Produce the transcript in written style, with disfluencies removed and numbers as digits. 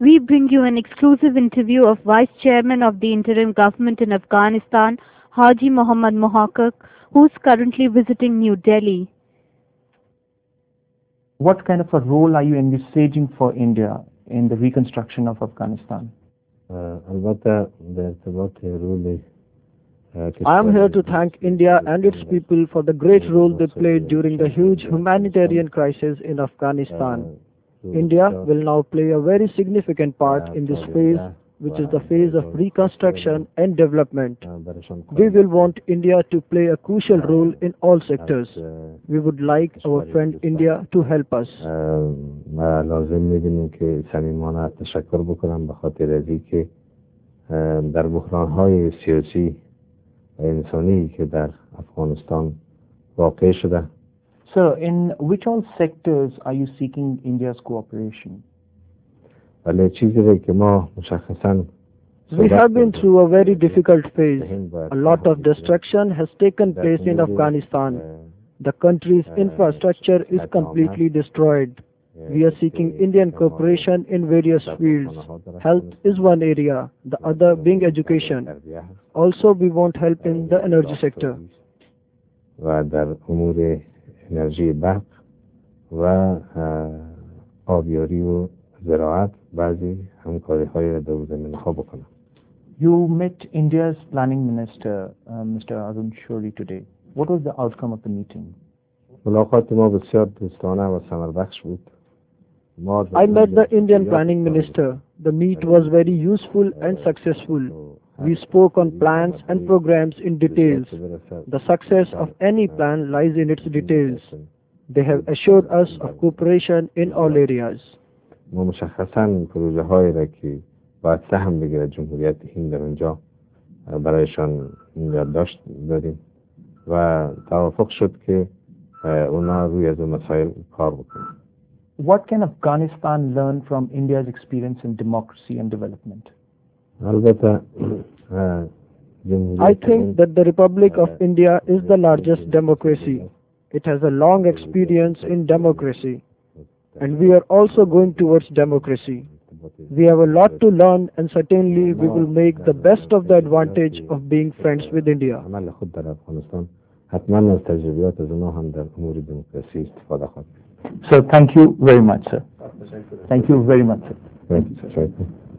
We bring you an exclusive interview of Vice Chairman of the Interim Government in Afghanistan, Haji Mohammad Mohaqqaq, who is currently visiting New Delhi. What kind of a role are you envisaging for India in the reconstruction of Afghanistan? I am here to thank India and its people for the great role they played during the huge humanitarian crisis in Afghanistan. India will now play a very significant part in this phase, which is the phase of reconstruction and development. We will want India to play a crucial role in all sectors. We would like our friend India to help us. لازم می‌دونیم که صمیمانه تشکر بکنم به خاطر از اینکه در بحران‌های سیاسی و انسانی که در افغانستان واقع شده. Sir, in which all sectors are you seeking India's cooperation? ولی چیزی که ما مشخصاً We have been through a very difficult phase. A lot of destruction has taken place in Afghanistan. The country's infrastructure is completely destroyed. We are seeking Indian cooperation in various fields. Health is one area, the other being education. Also, we want help in the energy sector. و در امور انرژی برق و آبیاری و زراعت بعضی همکاری‌های در زمینه‌ها بکنم. You met India's planning minister, Mr. Arun Shourie, today. What was the outcome of the meeting? ملاقات ما بسیار دوستانه و ثمربخش بود. I met the Indian planning minister. The meet was very useful and successful. We spoke on plans and programs in details. The success of any plan lies in its details. They have assured us of cooperation in all areas. ما مشخصاً پروژه هایی را که باید سهم بگیرد جمهوریت هند در اونجا برایشان یادداشت دادیم و توافق شد که اونا روی از مسائل کار بکنیم. What can Afghanistan learn from India's experience in democracy and development? البته I think that the Republic of India is the largest democracy. It has a long experience in democracy. And we are also going towards democracy. We have a lot to learn and certainly we will make the best of the advantage of being friends with India. عمل خود در افغانستان حتما از تجربیات از اونها هم در امور دموکراسی استفاده خواهد. Sir, thank you very much, sir. Thank you very much, sir. Thank you, sir.